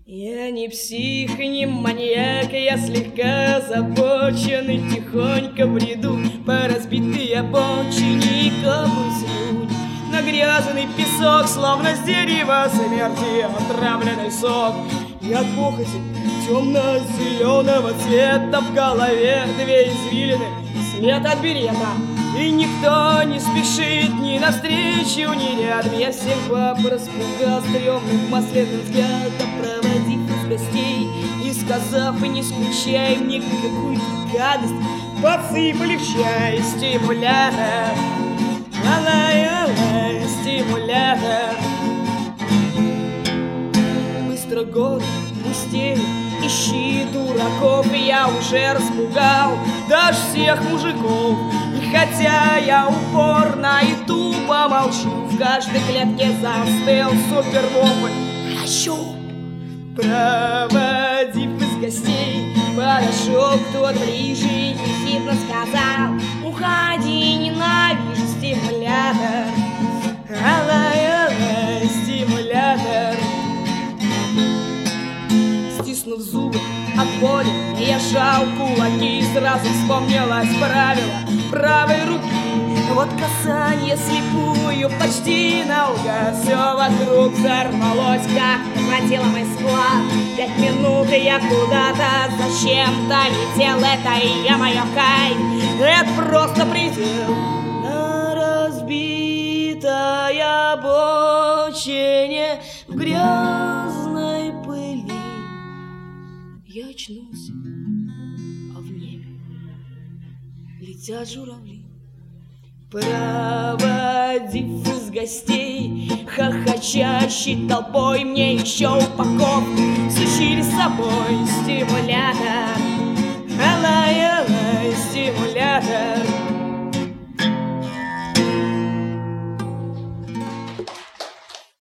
Я не псих и не маньяк, я слегка озабочен и тихонько бреду по разбитой обочине и капаюсь люди на грязный песок, словно с дерева смерти отравленный сок. И от похоти темно-зеленого цвета в голове две извилины, свет от берета. И никто не спешит ни навстречу, ни рядом. Я всех баб распугал стрёмным масляным взглядом, проводив из гостей и сказав: и не скучай мне какую-то гадость, подсыпали в чай стимулятор. Ала-ала, стимулятор. Быстро город пустеет, ищи дураков, и я уже распугал даже всех мужиков. И хотя я упорно и тупо молчу, в каждой клетке застыл супервопль «Хочу!». Проводив из гостей, подошел кто-то ближе и ехидно сказал: уходи, ненавижу стимулятор. Ала-ала, стимулятор. Стиснув зубы от боли, я сжал кулаки, и сразу вспомнилось правило правой руки. Вот касание слепую, почти наугад, все вокруг взорвалось, как хватило Москва. 5 минут, и я куда-то зачем-то летел. Это и я, моё кайф, это просто предел. На разбитой обочине в грязной пыли я очнулся, а в небе летят журавли. Проводив из гостей хохочащей толпой, мне еще упаковку сучили с собой стимулятор.